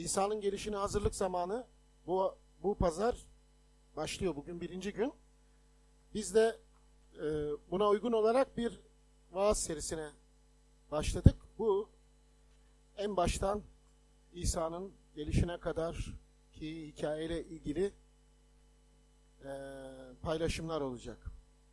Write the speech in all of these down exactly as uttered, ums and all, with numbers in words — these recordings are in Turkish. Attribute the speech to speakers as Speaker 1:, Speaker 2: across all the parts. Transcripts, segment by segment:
Speaker 1: İsa'nın gelişine hazırlık zamanı. Bu, bu pazar başlıyor. Bugün birinci gün. Biz de e, buna uygun olarak bir vaaz serisine başladık. Bu en baştan İsa'nın gelişine kadar ki hikayeyle ilgili e, paylaşımlar olacak.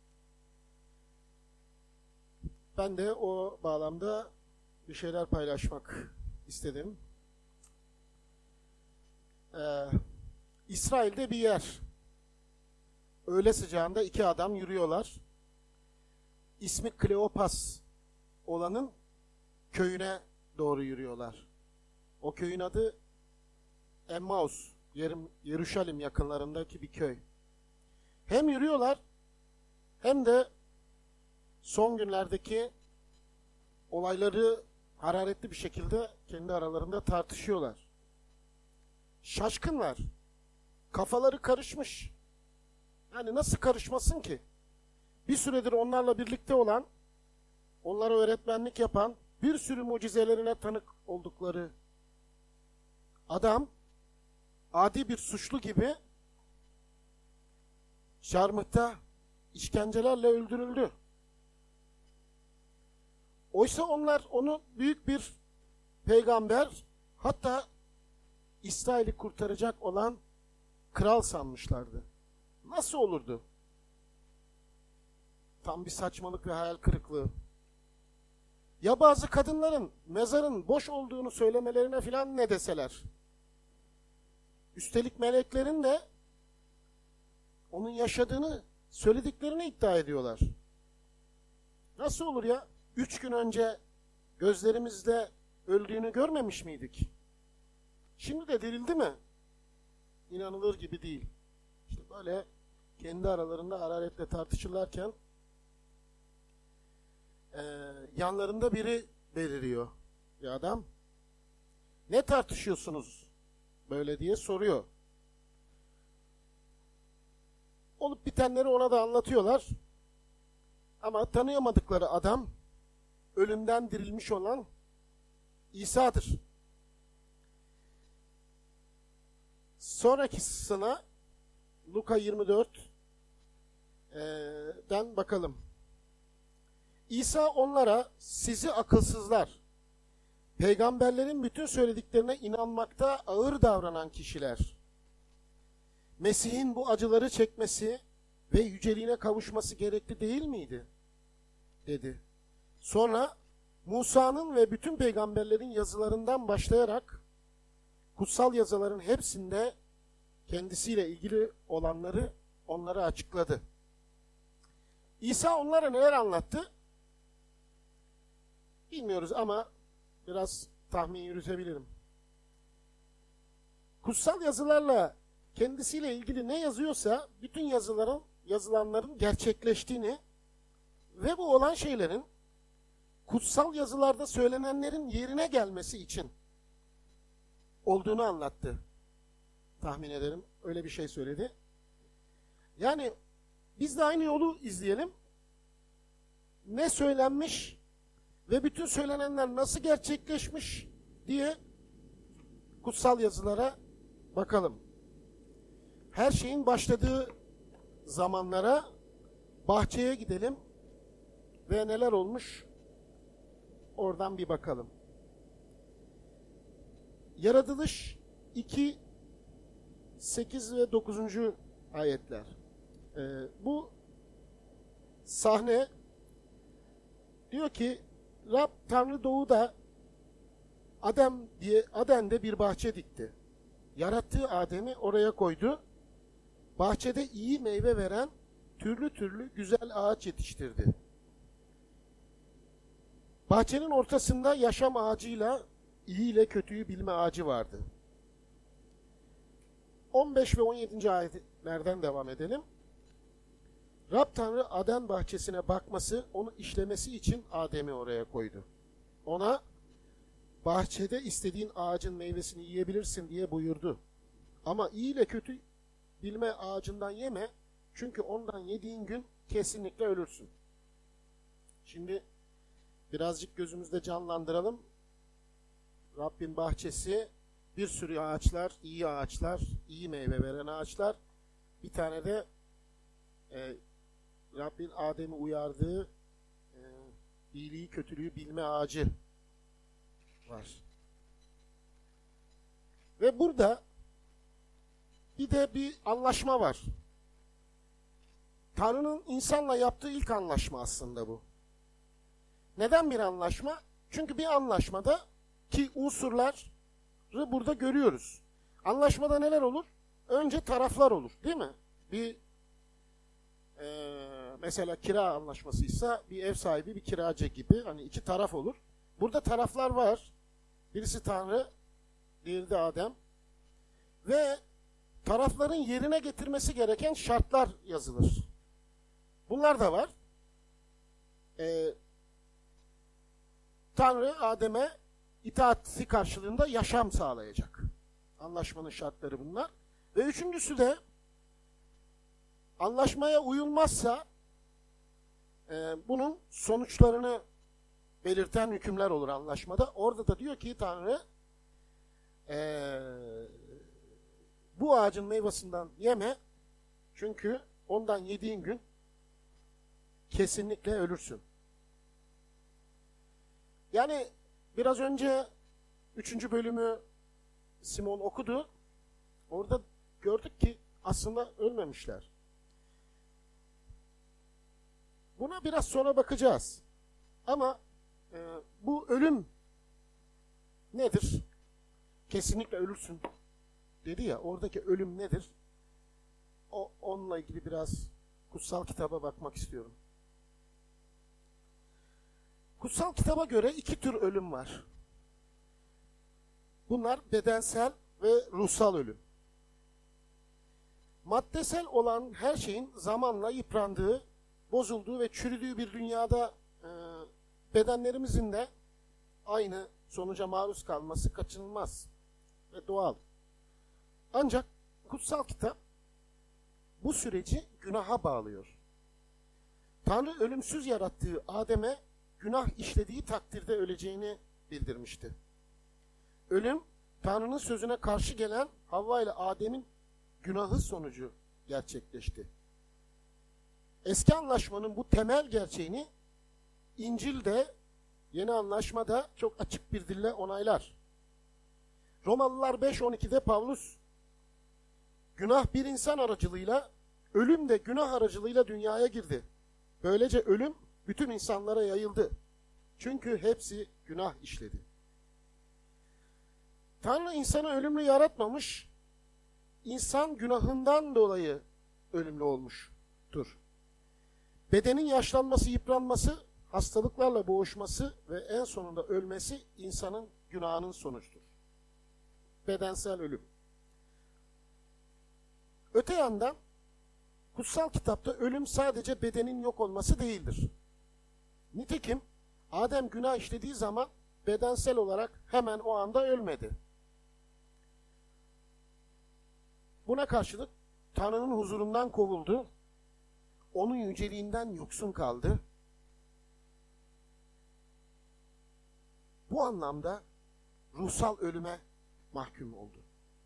Speaker 1: Ben de o bağlamda bir şeyler paylaşmak istedim. Ee, İsrail'de bir yer. Öğle sıcağında iki adam yürüyorlar. İsmi Kleopas olanın köyüne doğru yürüyorlar. O köyün adı Emmaus, Yeruşalim yakınlarındaki bir köy. Hem yürüyorlar hem de son günlerdeki olayları hararetli bir şekilde kendi aralarında tartışıyorlar. Şaşkınlar. Kafaları karışmış. Yani nasıl karışmasın ki? Bir süredir onlarla birlikte olan, onlara öğretmenlik yapan, bir sürü mucizelerine tanık oldukları adam, adi bir suçlu gibi çarmıhta işkencelerle öldürüldü. Oysa onlar onu büyük bir peygamber, hatta İsrail'i kurtaracak olan kral sanmışlardı. Nasıl olurdu? Tam bir saçmalık ve hayal kırıklığı. Ya bazı kadınların mezarın boş olduğunu söylemelerine filan ne deseler? Üstelik meleklerin de onun yaşadığını söylediklerini iddia ediyorlar. Nasıl olur ya? Üç gün önce gözlerimizle öldüğünü görmemiş miydik? Şimdi de dirildi mi? İnanılır gibi değil. İşte böyle kendi aralarında hararetle tartışırlarken e, yanlarında biri beliriyor. Bir adam. Ne tartışıyorsunuz böyle diye soruyor. Olup bitenleri ona da anlatıyorlar. Ama tanıyamadıkları adam ölümden dirilmiş olan İsa'dır. Sonrakisine Luka yirmi dört'den bakalım. İsa onlara, sizi akılsızlar, peygamberlerin bütün söylediklerine inanmakta ağır davranan kişiler, Mesih'in bu acıları çekmesi ve yüceliğine kavuşması gerekli değil miydi? Dedi. Sonra Musa'nın ve bütün peygamberlerin yazılarından başlayarak kutsal yazıların hepsinde kendisiyle ilgili olanları onlara açıkladı. İsa onlara neler anlattı? Bilmiyoruz ama biraz tahmin yürütebilirim. Kutsal yazılarla kendisiyle ilgili ne yazıyorsa bütün yazıların, yazılanların gerçekleştiğini ve bu olan şeylerin kutsal yazılarda söylenenlerin yerine gelmesi için olduğunu anlattı. Tahmin ederim öyle bir şey söyledi. Yani biz de aynı yolu izleyelim. Ne söylenmiş ve bütün söylenenler nasıl gerçekleşmiş diye kutsal yazılara bakalım. Her şeyin başladığı zamanlara, bahçeye gidelim ve neler olmuş oradan bir bakalım. Yaratılış iki, sekiz ve dokuzuncu ayetler. Ee, bu sahne diyor ki Rab Tanrı doğuda Adem diye Aden'de bir bahçe dikti. Yarattığı Adem'i oraya koydu. Bahçede iyi meyve veren türlü türlü güzel ağaç yetiştirdi. Bahçenin ortasında yaşam ağacıyla iyi ile kötüyü bilme ağacı vardı. on beş ve on yedinci ayetlerden devam edelim. Rab Tanrı Aden bahçesine bakması, onu işlemesi için Adem'i oraya koydu. Ona bahçede istediğin ağacın meyvesini yiyebilirsin diye buyurdu. Ama iyi ile kötü bilme ağacından yeme, çünkü ondan yediğin gün kesinlikle ölürsün. Şimdi birazcık gözümüzde canlandıralım. Rabbin bahçesi, bir sürü ağaçlar, iyi ağaçlar, iyi meyve veren ağaçlar. Bir tane de e, Rabbin Adem'i uyardığı e, iyiliği kötülüğü bilme ağacı var. Ve burada bir de bir anlaşma var. Tanrı'nın insanla yaptığı ilk anlaşma aslında bu. Neden bir anlaşma? Çünkü bir anlaşmada ki unsurları burada görüyoruz. Anlaşmada neler olur? Önce taraflar olur, değil mi? Bir e, mesela kira anlaşmasıysa bir ev sahibi, bir kiracı gibi hani iki taraf olur. Burada taraflar var. Birisi Tanrı, diğeri de Adem. Ve tarafların yerine getirmesi gereken şartlar yazılır. Bunlar da var. Ee, Tanrı Adem'e itaati karşılığında yaşam sağlayacak. Anlaşmanın şartları bunlar. Ve üçüncüsü de anlaşmaya uyulmazsa e, bunun sonuçlarını belirten hükümler olur anlaşmada. Orada da diyor ki Tanrı e, bu ağacın meyvesinden yeme, çünkü ondan yediğin gün kesinlikle ölürsün. Yani biraz önce üçüncü bölümü Simon okudu. Orada gördük ki aslında ölmemişler. Buna biraz sonra bakacağız. Ama e, bu ölüm nedir? Kesinlikle ölürsün dedi ya, oradaki ölüm nedir? O, onunla ilgili biraz kutsal kitaba bakmak istiyorum. Kutsal kitaba göre iki tür ölüm var. Bunlar bedensel ve ruhsal ölüm. Maddesel olan her şeyin zamanla yıprandığı, bozulduğu ve çürüdüğü bir dünyada e, bedenlerimizin de aynı sonuca maruz kalması kaçınılmaz ve doğal. Ancak kutsal kitap bu süreci günaha bağlıyor. Tanrı ölümsüz yarattığı Adem'e günah işlediği takdirde öleceğini bildirmişti. Ölüm, Tanrı'nın sözüne karşı gelen Havva ile Adem'in günahı sonucu gerçekleşti. Eski anlaşmanın bu temel gerçeğini İncil'de, Yeni Anlaşma'da çok açık bir dille onaylar. Romalılar beş on iki'de Pavlus, günah bir insan aracılığıyla, ölüm de günah aracılığıyla dünyaya girdi. Böylece ölüm bütün insanlara yayıldı. Çünkü hepsi günah işledi. Tanrı insanı ölümlü yaratmamış, insan günahından dolayı ölümlü olmuştur. Bedenin yaşlanması, yıpranması, hastalıklarla boğuşması ve en sonunda ölmesi insanın günahının sonucudur. Bedensel ölüm. Öte yandan kutsal kitapta ölüm sadece bedenin yok olması değildir. Nitekim Adem günah işlediği zaman bedensel olarak hemen o anda ölmedi. Buna karşılık Tanrı'nın huzurundan kovuldu, onun yüceliğinden yoksun kaldı. Bu anlamda ruhsal ölüme mahkum oldu.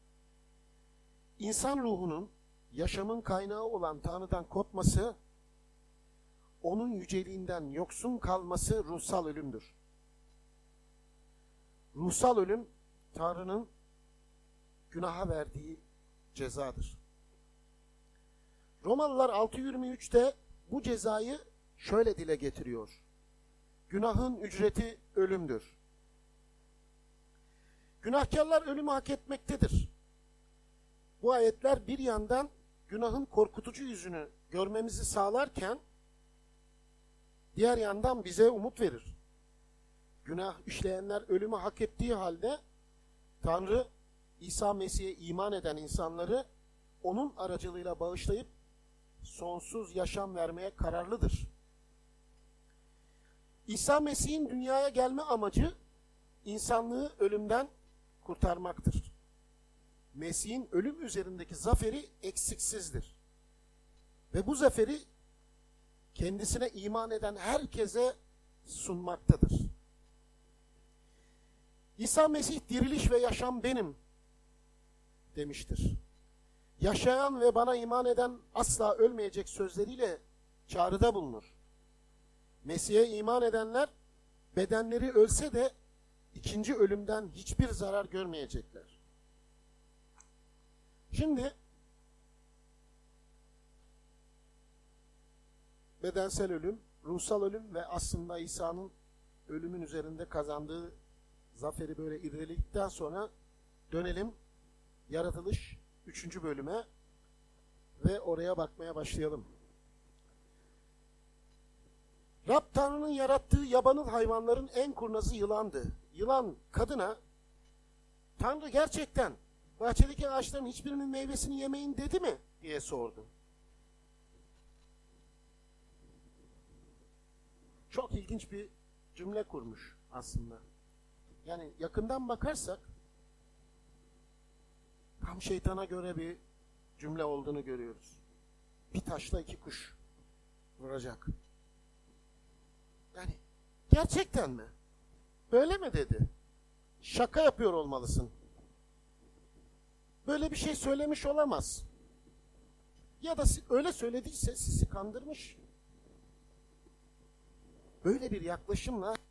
Speaker 1: İnsan ruhunun yaşamın kaynağı olan Tanrı'dan kopması, onun yüceliğinden yoksun kalması ruhsal ölümdür. Ruhsal ölüm, Tanrı'nın günaha verdiği cezadır. Romalılar altı yirmi üç'te bu cezayı şöyle dile getiriyor. Günahın ücreti ölümdür. Günahkarlar ölümü hak etmektedir. Bu ayetler bir yandan günahın korkutucu yüzünü görmemizi sağlarken, diğer yandan bize umut verir. Günah işleyenler ölümü hak ettiği halde Tanrı İsa Mesih'e iman eden insanları onun aracılığıyla bağışlayıp sonsuz yaşam vermeye kararlıdır. İsa Mesih'in dünyaya gelme amacı insanlığı ölümden kurtarmaktır. Mesih'in ölüm üzerindeki zaferi eksiksizdir. Ve bu zaferi kendisine iman eden herkese sunmaktadır. İsa Mesih diriliş ve yaşam benim demiştir. Yaşayan ve bana iman eden asla ölmeyecek sözleriyle çağrıda bulunur. Mesih'e iman edenler bedenleri ölse de ikinci ölümden hiçbir zarar görmeyecekler. Şimdi bedensel ölüm, ruhsal ölüm ve aslında İsa'nın ölümün üzerinde kazandığı zaferi böyle irdeledikten sonra dönelim yaratılış üçüncü bölüme ve oraya bakmaya başlayalım. Rab Tanrı'nın yarattığı yabanıl hayvanların en kurnazı yılandı. Yılan kadına, Tanrı gerçekten bahçedeki ağaçların hiçbirinin meyvesini yemeyin dedi mi diye sordu. Çok ilginç bir cümle kurmuş aslında. Yani yakından bakarsak tam şeytana göre bir cümle olduğunu görüyoruz. Bir taşla iki kuş vuracak. Yani gerçekten mi? Böyle mi dedi? Şaka yapıyor olmalısın. Böyle bir şey söylemiş olamaz. Ya da öyle söylediyse sizi kandırmış. Böyle bir yaklaşımla